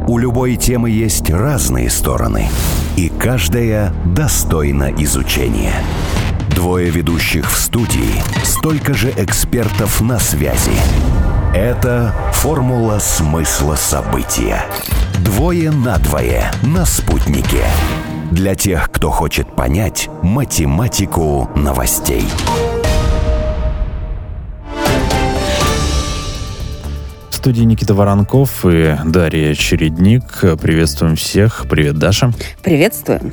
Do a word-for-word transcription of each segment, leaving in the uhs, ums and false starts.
У любой темы есть разные стороны, и каждая достойна изучения. Двое ведущих в студии, столько же экспертов на связи. Это «Формула смысла события». Двое на двое на «Спутнике». Для тех, кто хочет понять математику новостей. В студии Никита Воронков и Дарья Чередник. Приветствуем всех. Привет, Даша. Приветствуем.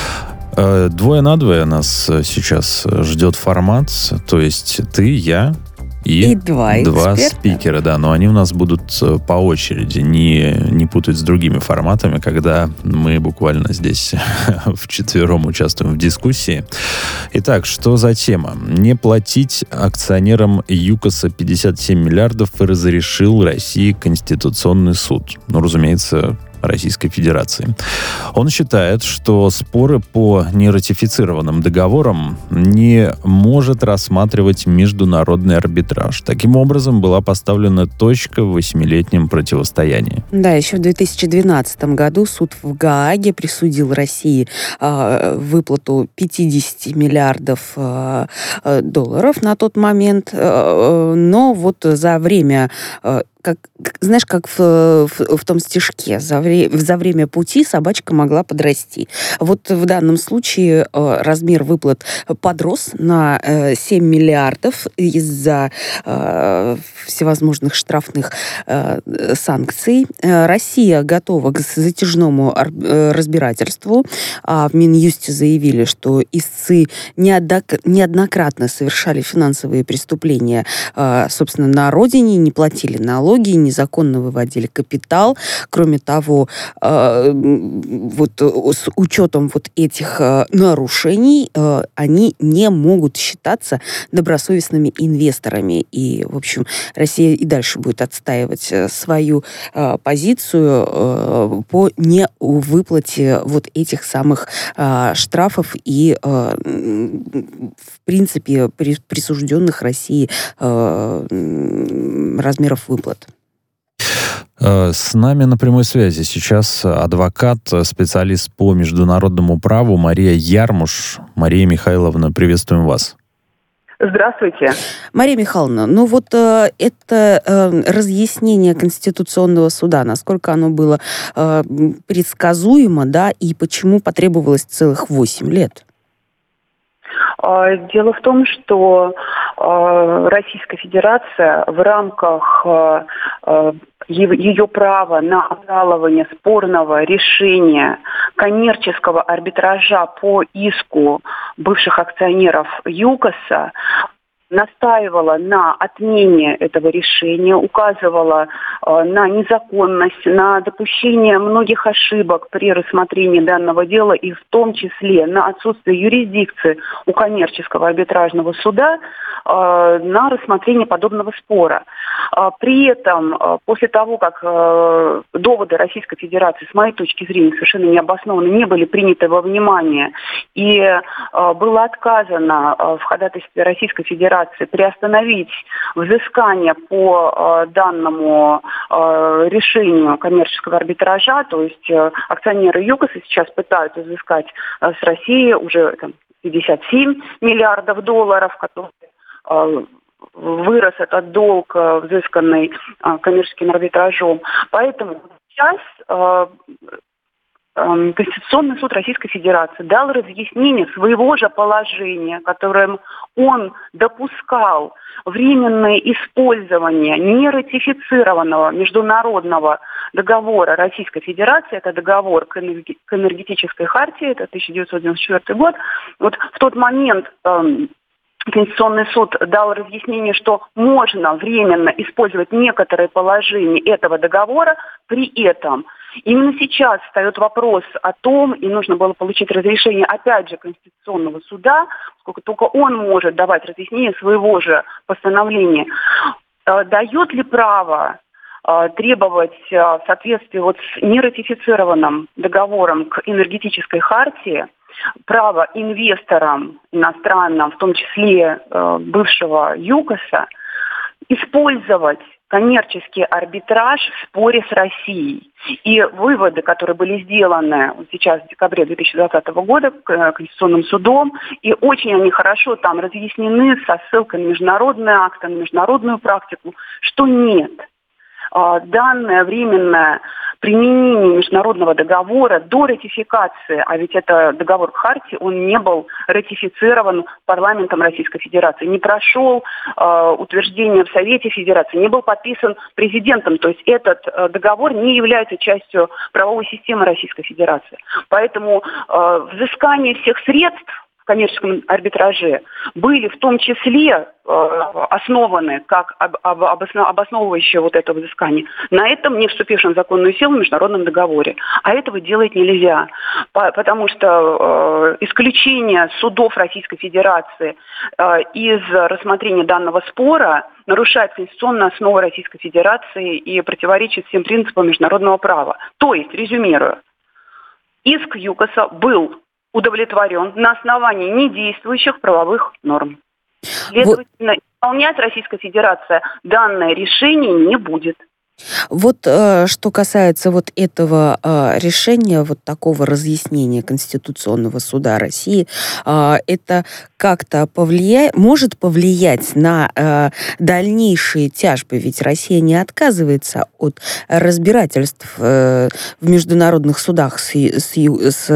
Двое на двое нас сейчас ждет формат. То есть ты, я и, и два, два эксперта. спикера. Да, но они у нас будут по очереди. Не, не путать с другими форматами, когда мы буквально здесь вчетвером участвуем в дискуссии. Итак, что за тема? Не платить акционерам ЮКОСа пятьдесят семь миллиардов разрешил России Конституционный суд. Ну, разумеется, Российской Федерации. Он считает, что споры по нератифицированным договорам не может рассматривать международный арбитраж. Таким образом, была поставлена точка в восьмилетнем противостоянии. Да, еще в две тысячи двенадцатом году суд в Гааге присудил России э, выплату пятьдесят миллиардов э, долларов на тот момент, э, но вот за время э, Как, знаешь, как в, в, в том стишке, за, вре, за время пути собачка могла подрасти. Вот в данном случае э, размер выплат подрос на э, семь миллиардов из-за э, всевозможных штрафных э, санкций. Э, Россия готова к затяжному ар- разбирательству. А в Минюсте заявили, что истцы неоднок- неоднократно совершали финансовые преступления, э, собственно, на родине, не платили налоги, незаконно выводили капитал. Кроме того, э, вот с учетом вот этих э, нарушений э, они не могут считаться добросовестными инвесторами. И, в общем, Россия и дальше будет отстаивать свою э, позицию э, по невыплате вот этих самых э, штрафов и, э, в принципе, при, присужденных России э, размеров выплат. С нами на прямой связи сейчас адвокат, специалист по международному праву Мария Ярмуш. Мария Михайловна, приветствуем вас. Здравствуйте. Мария Михайловна, ну вот э, это э, разъяснение Конституционного суда, насколько оно было э, предсказуемо, да, и почему потребовалось целых восемь лет? Дело в том, что Российская Федерация в рамках ее права на обжалование спорного решения коммерческого арбитража по иску бывших акционеров ЮКОСа настаивала на отмене этого решения, указывала э, на незаконность, на допущение многих ошибок при рассмотрении данного дела и в том числе на отсутствие юрисдикции у коммерческого арбитражного суда э, на рассмотрение подобного спора. Э, при этом, э, после того, как э, доводы Российской Федерации, с моей точки зрения, совершенно необоснованно не были приняты во внимание и э, было отказано э, в ходатайстве Российской Федерации приостановить взыскание по э, данному э, решению коммерческого арбитража, то есть э, акционеры ЮКОСа сейчас пытаются взыскать э, с России уже там, пятьдесят семь миллиардов долларов, которые э, вырос этот долг, э, взысканный э, коммерческим арбитражом. Поэтому сейчас э, Конституционный суд Российской Федерации дал разъяснение своего же положения, которым он допускал временное использование нератифицированного международного договора Российской Федерации, это договор к энергетической хартии, это тысяча девятьсот девяносто четвёртый год. Вот в тот момент эм, Конституционный суд дал разъяснение, что можно временно использовать некоторые положения этого договора, при этом именно сейчас встает вопрос о том, и нужно было получить разрешение, опять же, Конституционного суда, поскольку только он может давать разъяснение своего же постановления. Дает ли право требовать в соответствии вот с нератифицированным договором к энергетической хартии право инвесторам иностранным, в том числе бывшего ЮКОСа, использовать коммерческий арбитраж в споре с Россией. И выводы, которые были сделаны сейчас в декабре две тысячи двадцатого года Конституционным судом, и очень они хорошо там разъяснены со ссылкой на международные акты, на международную практику, что нет. Данное временное применение международного договора до ратификации, а ведь это договор Хартии, он не был ратифицирован парламентом Российской Федерации, не прошел э, утверждение в Совете Федерации, не был подписан президентом, то есть этот э, договор не является частью правовой системы Российской Федерации. Поэтому э, взыскание всех средств в коммерческом арбитраже были в том числе э, основаны как об, об, обоснов, обосновывающие вот это взыскание на этом не вступившем в законную силу международном договоре. А этого делать нельзя, по, потому что э, исключение судов Российской Федерации э, из рассмотрения данного спора нарушает конституционную основу Российской Федерации и противоречит всем принципам международного права. То есть, резюмирую, иск ЮКОСа был удовлетворен на основании недействующих правовых норм. Следовательно, вот. Исполнять Российская Федерация данное решение не будет. Вот э, что касается вот этого э, решения, вот такого разъяснения Конституционного суда России, э, это как-то повлияет, может повлиять на э, дальнейшие тяжбы, ведь Россия не отказывается от разбирательств э, в международных судах с, с, с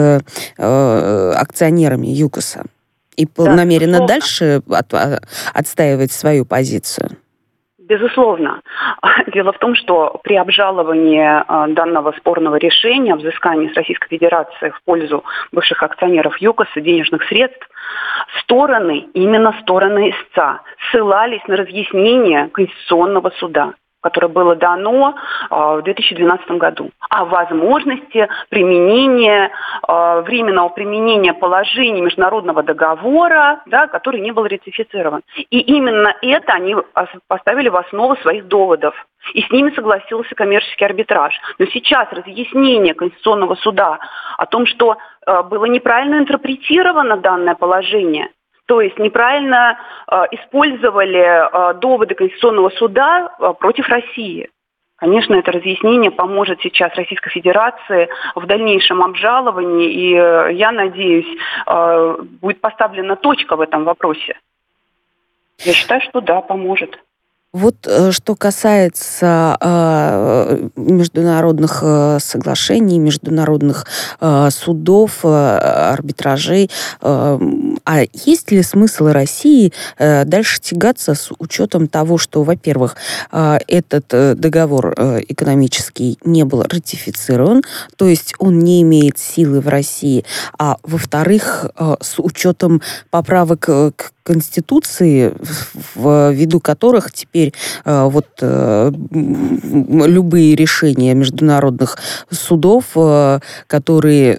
э, акционерами ЮКОСа и да, намерена безусловно. Дальше от, отстаивать свою позицию. Безусловно. Дело в том, что при обжаловании э, данного спорного решения, взыскании с Российской Федерации в пользу бывших акционеров ЮКОСа денежных средств, стороны, именно стороны истца, ссылались на разъяснение Конституционного суда, которое было дано э, в две тысячи двенадцатом году, о возможности применения, э, временного применения положений международного договора, да, который не был ратифицирован. И именно это они поставили в основу своих доводов. И с ними согласился коммерческий арбитраж. Но сейчас разъяснение Конституционного суда о том, что э, было неправильно интерпретировано данное положение, то есть неправильно э, использовали э, доводы Конституционного суда э, против России. Конечно, это разъяснение поможет сейчас Российской Федерации в дальнейшем обжаловании, и э, я надеюсь, э, будет поставлена точка в этом вопросе. Я считаю, что да, поможет. Вот что касается э, международных э, соглашений, международных э, судов, э, арбитражей, э, а есть ли смысл России э, дальше тягаться с учетом того, что, во-первых, э, этот э, договор э, экономический не был ратифицирован, то есть он не имеет силы в России, а во-вторых, э, с учетом поправок э, к Конституции, ввиду которых теперь э, вот э, любые решения международных судов, э, которые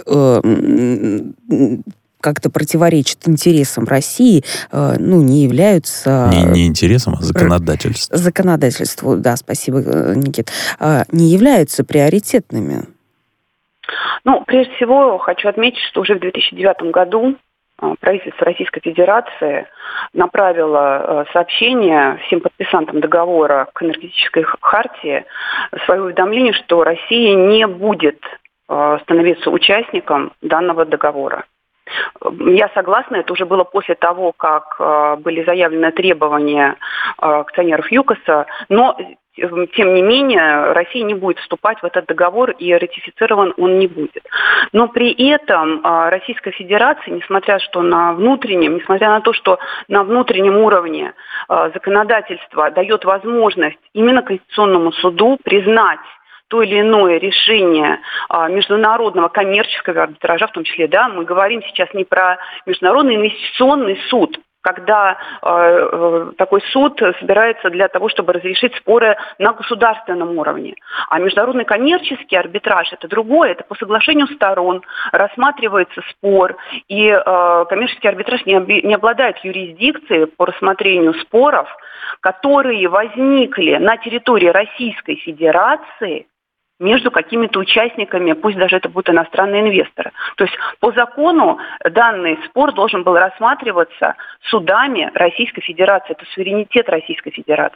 э, как-то противоречат интересам России, э, ну, не являются... Не, не интересам, а законодательству. Законодательству, да, спасибо, Никит. Э, не являются приоритетными. Ну, прежде всего, хочу отметить, что уже в две тысячи девятом году правительство Российской Федерации направило сообщение всем подписантам договора к энергетической хартии, свое уведомление, что Россия не будет становиться участником данного договора. Я согласна, это уже было после того, как были заявлены требования акционеров ЮКОСа, но тем не менее, Россия не будет вступать в этот договор, и ратифицирован он не будет. Но при этом Российская Федерация, несмотря что на внутреннем, несмотря на то, что на внутреннем уровне законодательство дает возможность именно Конституционному суду признать то или иное решение а, международного коммерческого арбитража, в том числе, да, мы говорим сейчас не про Международный инвестиционный суд, когда э, такой суд собирается для того, чтобы разрешить споры на государственном уровне. А международный коммерческий арбитраж – это другое, это по соглашению сторон рассматривается спор, и э, коммерческий арбитраж не, оби- не обладает юрисдикцией по рассмотрению споров, которые возникли на территории Российской Федерации между какими-то участниками, пусть даже это будут иностранные инвесторы. То есть по закону данный спор должен был рассматриваться судами Российской Федерации. Это суверенитет Российской Федерации.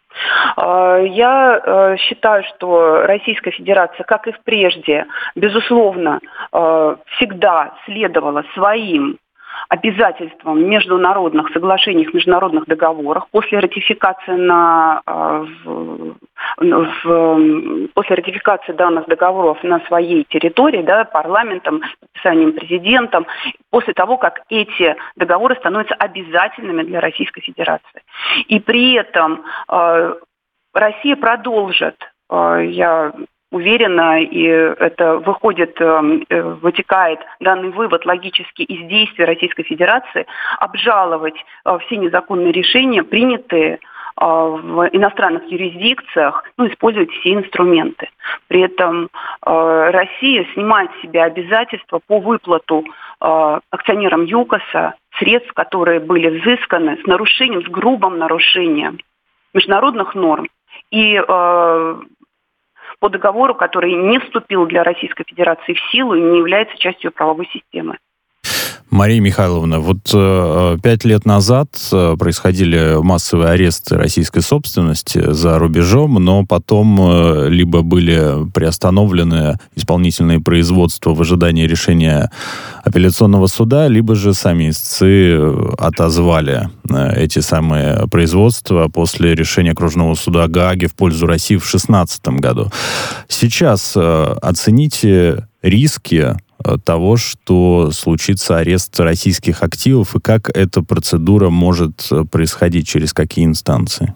Я считаю, что Российская Федерация, как и прежде, безусловно, всегда следовала своим обязательствам в международных соглашениях, международных договорах после ратификации на в, в, после ратификации данных договоров на своей территории, да, парламентом, подписанием президентом, после того, как эти договоры становятся обязательными для Российской Федерации. И при этом э, Россия продолжит, э, я уверена, и это выходит, вытекает данный вывод логически из действий Российской Федерации, обжаловать все незаконные решения, принятые в иностранных юрисдикциях, ну, использовать все инструменты. При этом Россия снимает с себя обязательства по выплату акционерам ЮКОСа средств, которые были взысканы с нарушением, с грубым нарушением международных норм и по договору, который не вступил для Российской Федерации в силу и не является частью правовой системы. Мария Михайловна, вот э, пять лет назад э, происходили массовые аресты российской собственности за рубежом, но потом э, либо были приостановлены исполнительные производства в ожидании решения апелляционного суда, либо же сами истцы отозвали э, эти самые производства после решения окружного суда Гааги в пользу России в две тысячи шестнадцатом году. Сейчас э, оцените риски того, что случится арест российских активов, и как эта процедура может происходить, через какие инстанции?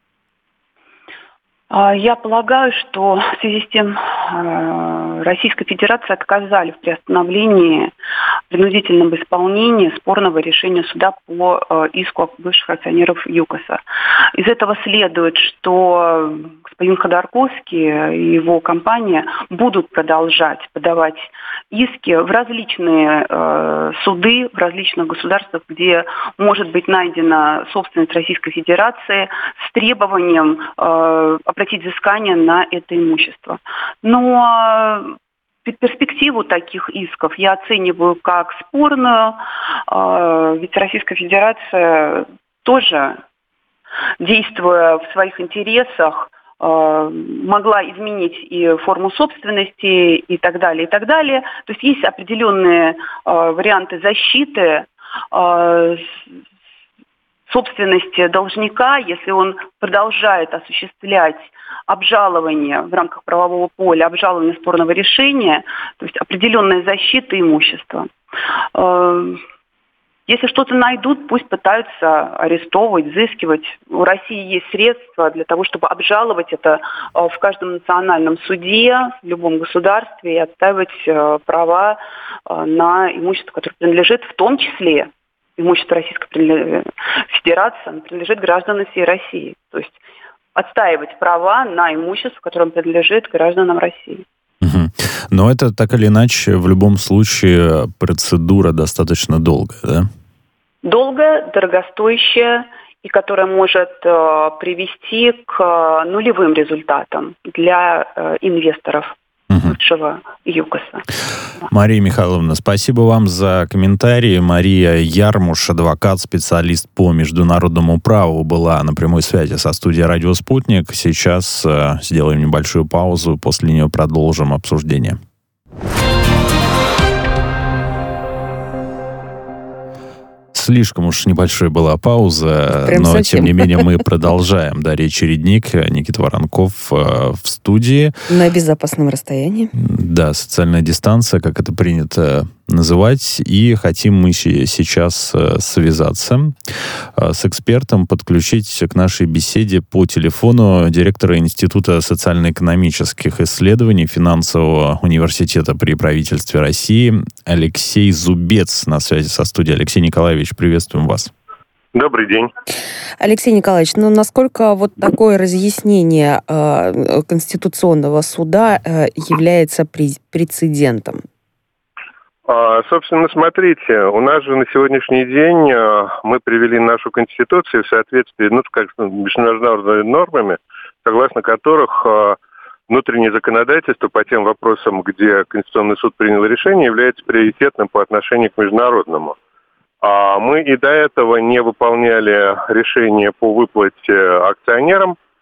Я полагаю, что в связи с тем Российской Федерации отказали в приостановлении принудительного исполнения спорного решения суда по иску бывших акционеров ЮКОСа. Из этого следует, что господин Ходорковский и его компания будут продолжать подавать иски в различные э, суды, в различных государствах, где может быть найдена собственность Российской Федерации с требованием э, обратить взыскание на это имущество. Но перспективу таких исков я оцениваю как спорную, э, ведь Российская Федерация тоже, действуя в своих интересах, могла изменить и форму собственности и так далее, и так далее. То есть есть определенные варианты защиты собственности должника, если он продолжает осуществлять обжалование в рамках правового поля, обжалование спорного решения, то есть определенная защита имущества. Если что-то найдут, пусть пытаются арестовывать, взыскивать. У России есть средства для того, чтобы обжаловать это в каждом национальном суде, в любом государстве и отстаивать права на имущество, которое принадлежит, в том числе имущество Российской Федерации, принадлежит гражданам всей России. То есть отстаивать права на имущество, которое принадлежит гражданам России. Угу. Но это так или иначе в любом случае процедура достаточно долгая, да? Долгая, дорогостоящая и которая может э, привести к э, нулевым результатам для э, инвесторов бывшего ЮКОСа. Мария Михайловна, спасибо вам за комментарии. Мария Ярмуш, адвокат, специалист по международному праву, была на прямой связи со студией «Радио Спутник». Сейчас э, сделаем небольшую паузу, после нее продолжим обсуждение. Слишком уж небольшой была пауза, Прям но, совсем. тем не менее, мы продолжаем. Дарья Чередник, Никита Воронков э, в студии. На безопасном расстоянии. Да, социальная дистанция, как это принято называть. И хотим мы сейчас э, связаться э, с экспертом, подключить к нашей беседе по телефону директора Института социально-экономических исследований Финансового университета при правительстве России Алексей Зубец на связи со студией. Алексей Николаевич, приветствуем вас. Добрый день. Алексей Николаевич, ну насколько вот такое разъяснение э, Конституционного суда э, является прецедентом? А, собственно, смотрите, у нас же на сегодняшний день а, мы привели нашу Конституцию в соответствии, ну, как с международными нормами, согласно которых а, внутреннее законодательство по тем вопросам, где Конституционный суд принял решение, является приоритетным по отношению к международному. А мы и до этого не выполняли решения по выплате акционерам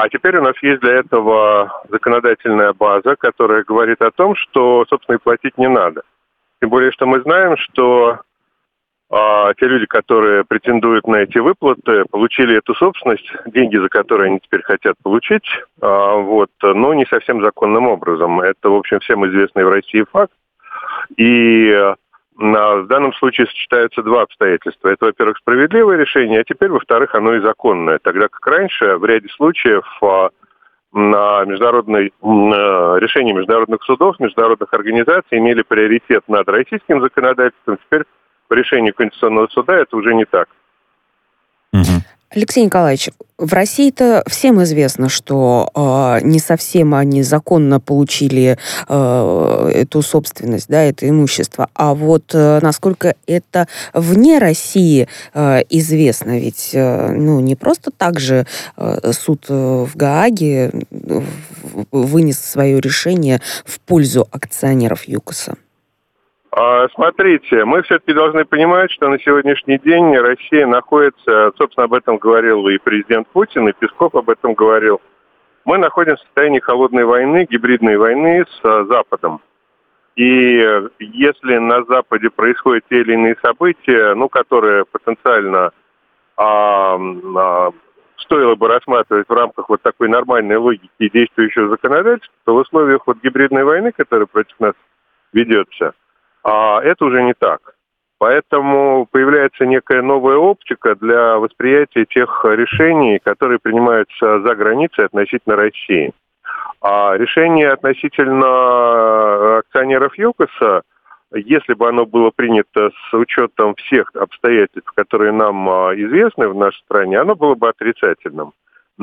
А теперь у нас есть для этого законодательная база, которая говорит о том, что, собственно, и платить не надо. Тем более, что мы знаем, что а, те люди, которые претендуют на эти выплаты, получили эту собственность, деньги, за которые они теперь хотят получить, а, вот, но не совсем законным образом. Это, в общем, всем известный в России факт. И а, в данном случае сочетаются два обстоятельства. Это, во-первых, справедливое решение, а теперь, во-вторых, оно и законное. Тогда как раньше, в ряде случаев, а, на международной, решения международных судов, международных организаций имели приоритет над российским законодательством. Теперь по решению Конституционного суда это уже не так. Угу. Алексей Николаевич, в России-то всем известно, что э, не совсем они законно получили э, эту собственность, да, это имущество. А вот э, насколько это вне России э, известно, ведь э, ну, не просто так же э, суд в Гааге вынес свое решение в пользу акционеров ЮКОСа. Смотрите, мы все-таки должны понимать, что на сегодняшний день Россия находится, собственно, об этом говорил и президент Путин, и Песков об этом говорил. Мы находимся в состоянии холодной войны, гибридной войны с Западом. И если на Западе происходят те или иные события, ну, которые потенциально а, а, стоило бы рассматривать в рамках вот такой нормальной логики и действующего законодательства, то в условиях вот гибридной войны, которая против нас ведется, а это уже не так. Поэтому появляется некая новая оптика для восприятия тех решений, которые принимаются за границей относительно России. А решение относительно акционеров ЮКОСа, если бы оно было принято с учетом всех обстоятельств, которые нам известны в нашей стране, оно было бы отрицательным.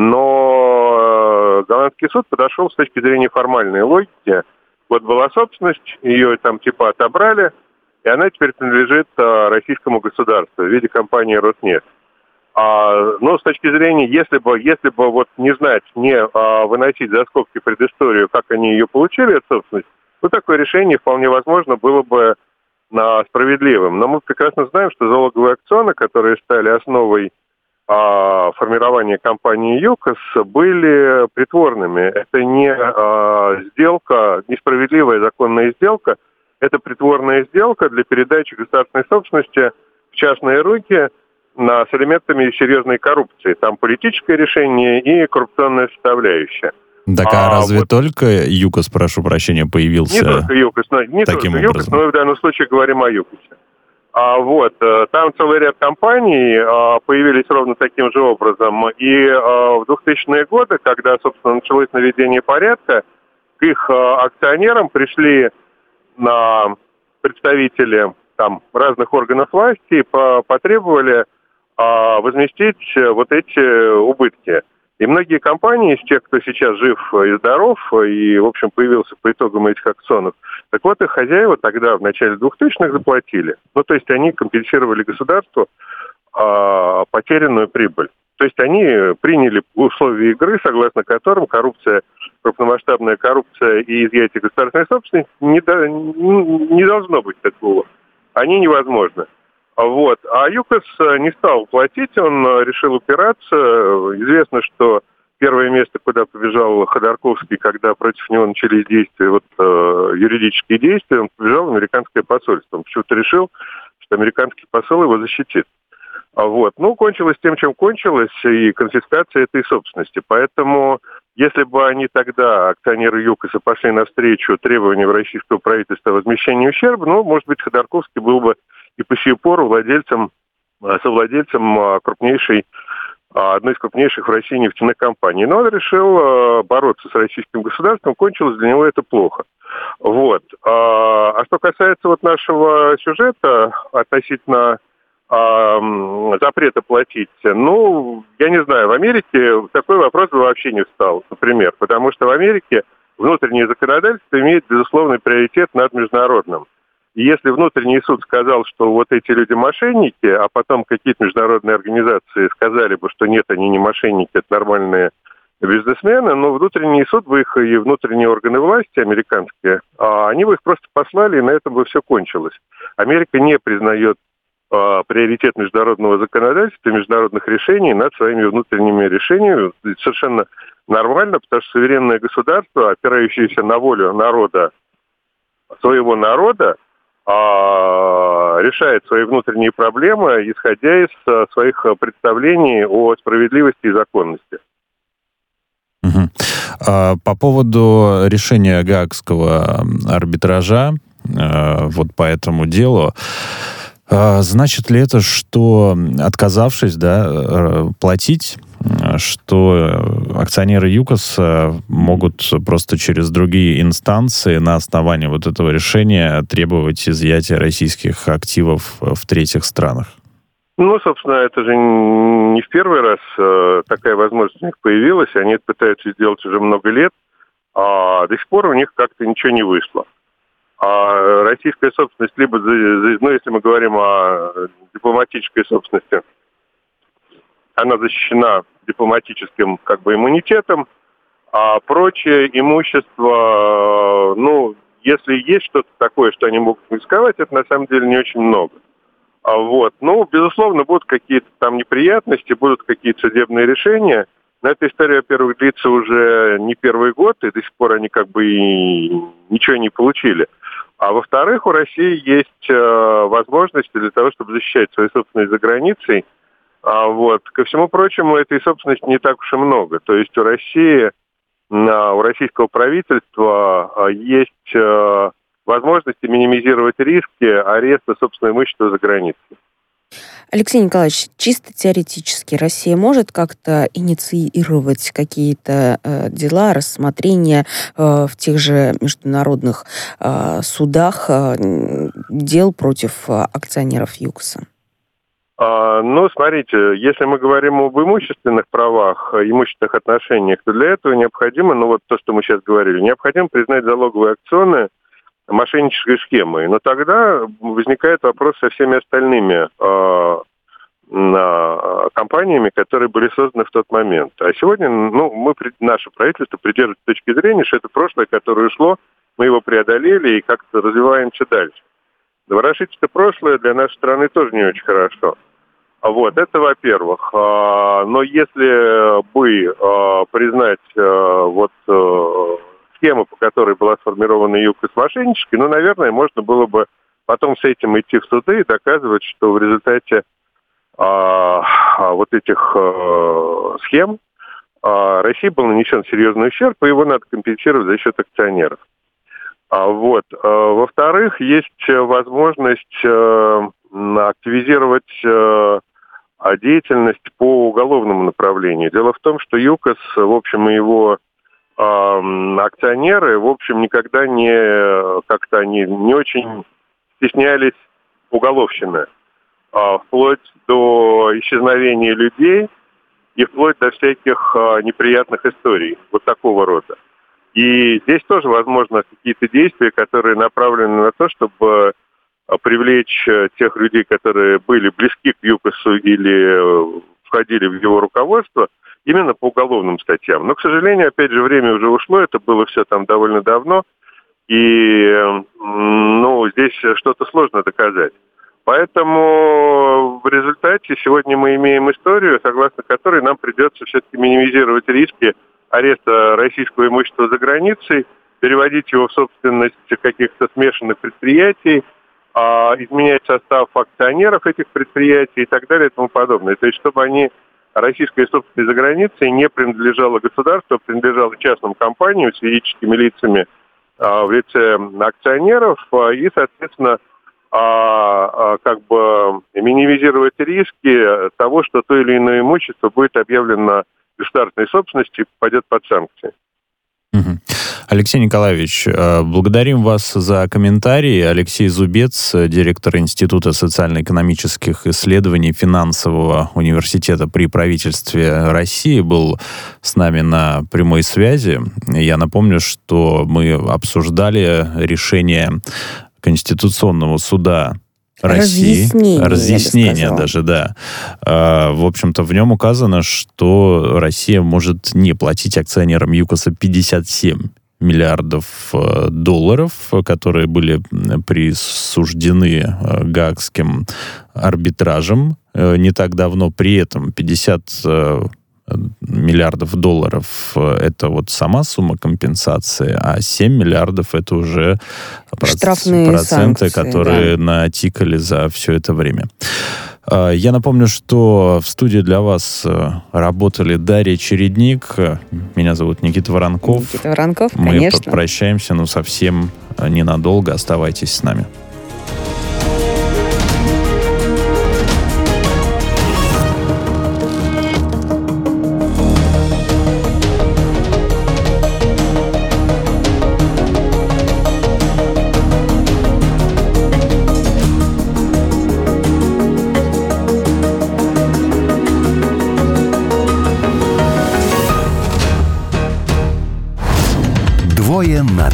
Но голландский суд подошел с точки зрения формальной логики. Вот была собственность, ее там типа отобрали, и она теперь принадлежит а, российскому государству в виде компании «Роснефть». А, но с точки зрения, если бы, если бы вот не знать, не а, выносить за скобки предысторию, как они ее получили, эту собственность, то такое решение вполне возможно было бы а, справедливым. Но мы прекрасно знаем, что залоговые акционы, которые стали основой а, формирования компании ЮКОС, были притворными. Это не а, сделка, несправедливая законная сделка, это притворная сделка для передачи государственной собственности в частные руки на, с элементами серьезной коррупции. Там политическое решение и коррупционная составляющая. Так а, а разве вот только ЮКОС, прошу прощения, появился не только ЮКОС, но, не таким только образом? ЮКОС, но в данном случае говорим о ЮКОСе. А, вот, там целый ряд компаний а, появились ровно таким же образом. И а, в двухтысячные годы, когда, собственно, началось наведение порядка, к их а, акционерам пришли на представители там, разных органов власти и по, потребовали а, возместить вот эти убытки. И многие компании из тех, кто сейчас жив и здоров, и, в общем, появился по итогам этих акционов, так вот, их хозяева тогда, в начале двухтысячных, заплатили. Ну, то есть они компенсировали государству а, потерянную прибыль. То есть они приняли условия игры, согласно которым коррупция, крупномасштабная коррупция и изъятие государственной собственности не, до, не, не должно быть такого. Они невозможны. Вот. А ЮКОС не стал платить, он решил упираться. Известно, что первое место, куда побежал Ходорковский, когда против него начались действия, вот э, юридические действия, он побежал в американское посольство. Он почему-то решил, что американский посол его защитит. Вот. Ну, кончилось тем, чем кончилось, и конфискация этой собственности. Поэтому, если бы они тогда, акционеры ЮКОСа, пошли навстречу требованиям российского правительства о возмещении ущерба, ну, может быть, Ходорковский был бы и по сию пору владельцем, совладельцем крупнейшей, одной из крупнейших в России нефтяных компаний. Но он решил бороться с российским государством, кончилось для него это плохо. Вот. А что касается вот нашего сюжета относительно запрета платить, ну, я не знаю, в Америке такой вопрос бы вообще не встал, например, потому что в Америке внутреннее законодательство имеет безусловный приоритет над международным. И если внутренний суд сказал, что вот эти люди мошенники, а потом какие-то международные организации сказали бы, что нет, они не мошенники, это нормальные бизнесмены, но внутренний суд бы их и внутренние органы власти американские, они бы их просто послали, и на этом бы все кончилось. Америка не признает а, приоритет международного законодательства и международных решений над своими внутренними решениями. Совершенно нормально, потому что суверенное государство, опирающееся на волю народа, своего народа, решает свои внутренние проблемы, исходя из своих представлений о справедливости и законности. Угу. А по поводу решения Гаагского арбитража, вот по этому делу, значит ли это, что, отказавшись, да, платить, что акционеры ЮКОСа могут просто через другие инстанции на основании вот этого решения требовать изъятия российских активов в третьих странах? Ну, собственно, это же не в первый раз э, такая возможность у них появилась. Они это пытаются сделать уже много лет, а до сих пор у них как-то ничего не вышло. А российская собственность, либо, ну, если мы говорим о дипломатической собственности, она защищена дипломатическим, как бы, иммунитетом, а прочее имущество, ну, если есть что-то такое, что они могут рисковать, это на самом деле не очень много. А вот, ну, безусловно, будут какие-то там неприятности, будут какие-то судебные решения. Но эта история, во-первых, длится уже не первый год, и до сих пор они как бы и ничего не получили. А во-вторых, у России есть э, возможности для того, чтобы защищать свою собственность за границей. А вот, ко всему прочему, этой собственности не так уж и много. То есть у России, на, у российского правительства есть э, возможности минимизировать риски ареста собственного имущества за границей. Алексей Николаевич, чисто теоретически Россия может как-то инициировать какие-то э, дела, рассмотрения э, в тех же международных э, судах э, дел против э, акционеров ЮКОСа? А, ну, смотрите, если мы говорим об имущественных правах, имущественных отношениях, то для этого необходимо, ну вот то, что мы сейчас говорили, необходимо признать залоговые акционы мошеннической схемой. Но тогда возникает вопрос со всеми остальными э, э, компаниями, которые были созданы в тот момент. А сегодня, ну, мы, наше правительство придерживается точки зрения, что это прошлое, которое ушло, мы его преодолели и как-то развиваемся дальше. Ворошить это прошлое для нашей страны тоже не очень хорошо. Вот, это во-первых. Но если бы признать вот схему, по которой была сформирована ЮКОС мошеннической, ну, наверное, можно было бы потом с этим идти в суды и доказывать, что в результате а, вот этих а, схем а, России был нанесен серьезный ущерб, и его надо компенсировать за счет акционеров. А, вот. А, во-вторых, есть возможность а, активизировать а, деятельность по уголовному направлению. Дело в том, что ЮКОС, в общем, и его акционеры, в общем, никогда не как-то они не очень стеснялись уголовщины, вплоть до исчезновения людей и вплоть до всяких неприятных историй вот такого рода. И здесь тоже возможно какие-то действия, которые направлены на то, чтобы привлечь тех людей, которые были близки к ЮКОСу или входили в его руководство, именно по уголовным статьям. Но, к сожалению, опять же, время уже ушло, это было все там довольно давно, и, ну, здесь что-то сложно доказать. Поэтому в результате сегодня мы имеем историю, согласно которой нам придется все-таки минимизировать риски ареста российского имущества за границей, переводить его в собственность каких-то смешанных предприятий, изменять состав акционеров этих предприятий и так далее и тому подобное. То есть, чтобы они, российская собственность за границей, не принадлежала государству, а принадлежала частным компаниям с физическими лицами в лице акционеров и, соответственно, как бы минимизировать риски того, что то или иное имущество будет объявлено государственной собственностью и попадет под санкции. Угу. Алексей Николаевич, благодарим вас за комментарии. Алексей Зубец, директор Института социально-экономических исследований Финансового университета при правительстве России, был с нами на прямой связи. Я напомню, что мы обсуждали решение Конституционного суда России. Разъяснение, Разъяснение даже, да. В общем-то, в нем указано, что Россия может не платить акционерам ЮКОСа пятьдесят семь миллиардов долларов, которые были присуждены Гаагским арбитражем не так давно. При этом пятьдесят миллиардов долларов – это вот сама сумма компенсации, а семь миллиардов – это уже штрафные проценты, санкции, которые да. натикали за все это время. Я напомню, что в студии для вас работали Дарья Чередник, меня зовут Никита Воронков. Никита Воронков, Мы конечно. Мы прощаемся, но совсем ненадолго. Оставайтесь с нами. Двое на